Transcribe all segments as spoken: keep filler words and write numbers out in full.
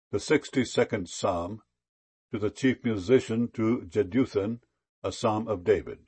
The sixty-second Psalm, to the chief musician, to Jeduthun, a psalm of David.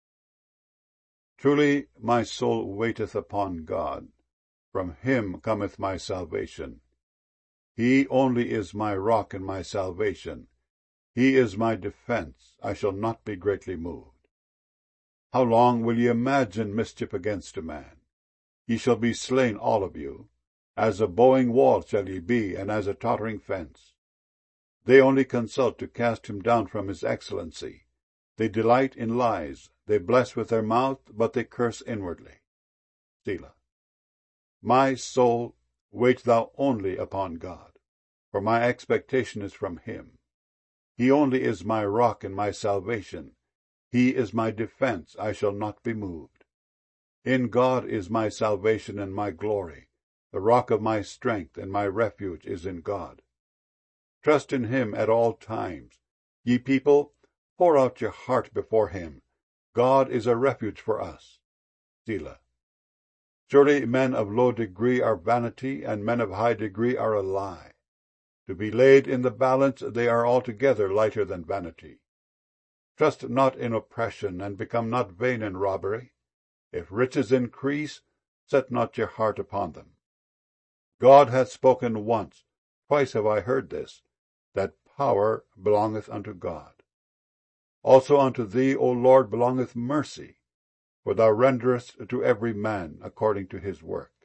Truly my soul waiteth upon God. From him cometh my salvation. He only is my rock and my salvation. He is my defence. I shall not be greatly moved. How long will ye imagine mischief against a man? Ye shall be slain all of you. As a bowing wall shall ye be, and as a tottering fence. They only consult to cast him down from his excellency. They delight in lies. They bless with their mouth, but they curse inwardly. Selah. My soul, wait thou only upon God, for my expectation is from him. He only is my rock and my salvation. He is my defence. I shall not be moved. In God is my salvation and my glory. The rock of my strength and my refuge is in God. Trust in him at all times. Ye people, pour out your heart before him. God is a refuge for us. Selah. Surely men of low degree are vanity, and men of high degree are a lie. To be laid in the balance, they are altogether lighter than vanity. Trust not in oppression, and become not vain in robbery. If riches increase, set not your heart upon them. God hath spoken once, twice have I heard this, that power belongeth unto God. Also unto thee, O Lord, belongeth mercy, for thou renderest to every man according to his work.